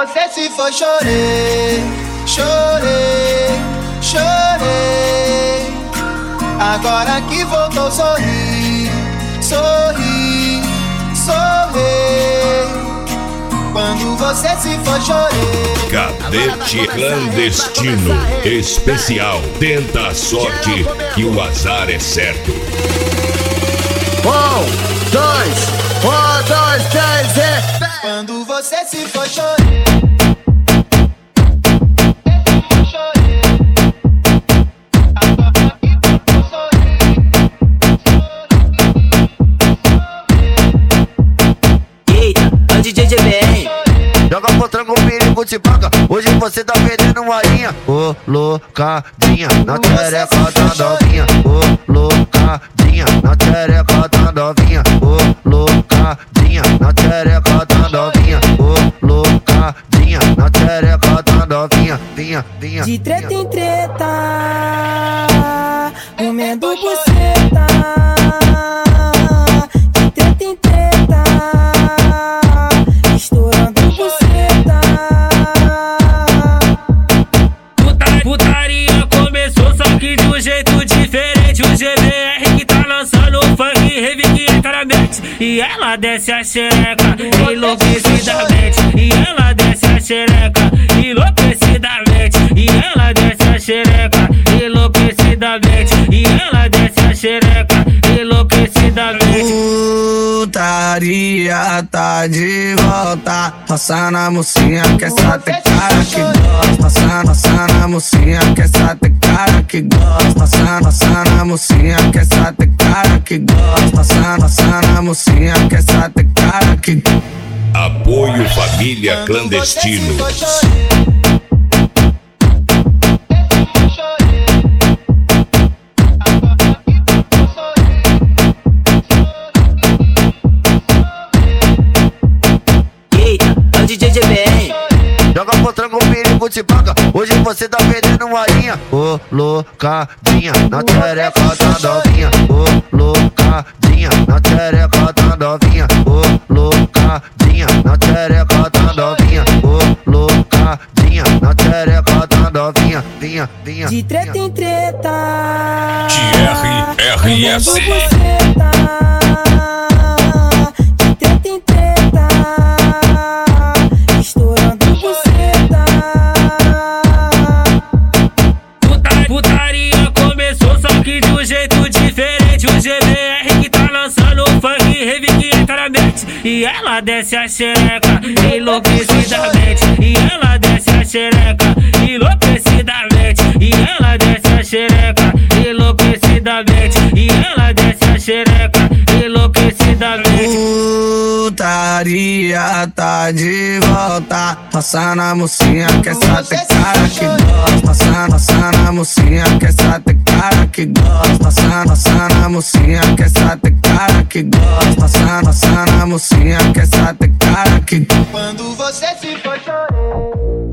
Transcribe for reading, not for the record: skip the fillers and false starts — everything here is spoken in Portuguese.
você se foi, chorei, chorei, chorei. Agora que voltou, sorri, sorri, sorri. Quando você se foi, chorei. Cadete clandestino especial. Tenta a sorte que o azar é certo. 1, 2, 3 e... Quando você se foi, chorei. DJ GBR. Joga potranco, o perigo te paga. Hoje você tá perdendo uma linha. Ô, loucadinha, na tereca da novinha. Ô, loucadinha, na tereca da novinha. Ô, loucadinha, na tereca da novinha. Ô, loucadinha, na tereca da novinha. Vinha, vinha. De treta em treta, comendo buceta. De treta em treta, estourando buceta. Putaria começou, só que de um jeito diferente. O GBR que tá lançando funk, rave que entra na mente. E ela desce a xereca enlouquecidamente. E ela desce a xereca enlouquecidamente. E ela desce a xereca enlouquecidamente. E ela desce a xereca enlouquecidamente. Putaria tá de volta. Roça na mocinha que essa tem cara que gosta. Roça na mocinha que essa tem cara que gosta. Roça na mocinha que essa tem cara que gosta. Roça na mocinha que essa tem cara que... Apoio Família Clandestino. DJ GBR. Joga potranco, o perigo te paga. Hoje você tá perdendo uma linha. Ô, loucadinha, na tereca da novinha. Ô, loucadinha, na tereca da novinha. Ô, loucadinha, na tereca da novinha. Ô, loucadinha, na tereca da novinha. Vinha, vinha. De treta em treta, TRRS. De treta em treta, estourando buceta. Putaria começou, só que de um jeito diferente. O GBR que tá lançando funk, rave que entra na mente. E ela desce a xereca enlouquecidamente. E ela desce a xereca enlouquecidamente. E ela desce a xereca enlouquecidamente. E ela desce a xereca enlouquecidamente. Putaria tá de volta. Roça na mocinha que essa tem cara que gosta. Roça na mocinha que essa tem cara que gosta. Roça na mocinha que essa tem cara que gosta. Roça na mocinha que essa tem cara que... Quando você se foi, chorei.